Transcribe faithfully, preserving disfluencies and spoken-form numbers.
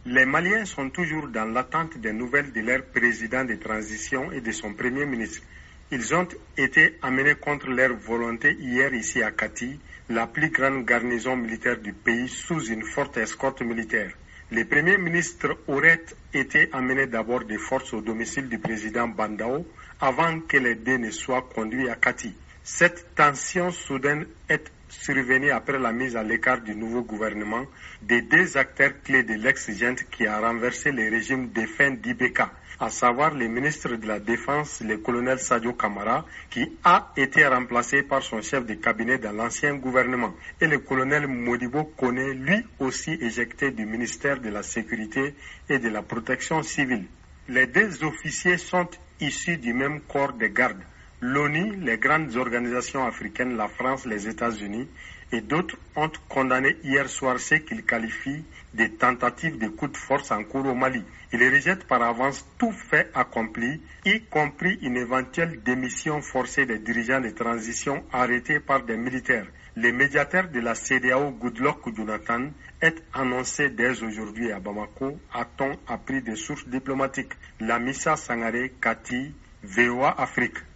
Les Maliens sont toujours dans l'attente des nouvelles de leur président de transition et de son premier ministre. Ils ont été amenés contre leur volonté hier ici à Kati, la plus grande garnison militaire du pays, sous une forte escorte militaire. Le premier ministre aurait été amené d'abord de force au domicile du président Bandao avant que les deux ne soient conduits à Kati. Cette tension soudaine est survenue après la mise à l'écart du nouveau gouvernement des deux acteurs clés de l'ex-junte qui a renversé le régime défunt d'Ibeka, à savoir le ministre de la Défense, le colonel Sadio Kamara, qui a été remplacé par son chef de cabinet dans l'ancien gouvernement, et le colonel Modibo Kone, lui aussi éjecté du ministère de la Sécurité et de la Protection civile. Les deux officiers sont issus du même corps de garde. L'ONU, les grandes organisations africaines, la France, les États-Unis et d'autres ont condamné hier soir ce qu'ils qualifient de tentatives de coup de force en cours au Mali. Ils rejettent par avance tout fait accompli, y compris une éventuelle démission forcée des dirigeants de transition arrêtés par des militaires. Le médiateur de la C D A O, Goodluck Jonathan, est annoncé dès aujourd'hui à Bamako, a-t-on appris des sources diplomatiques. Lamissa Sangaré, Kati, V O A Afrique.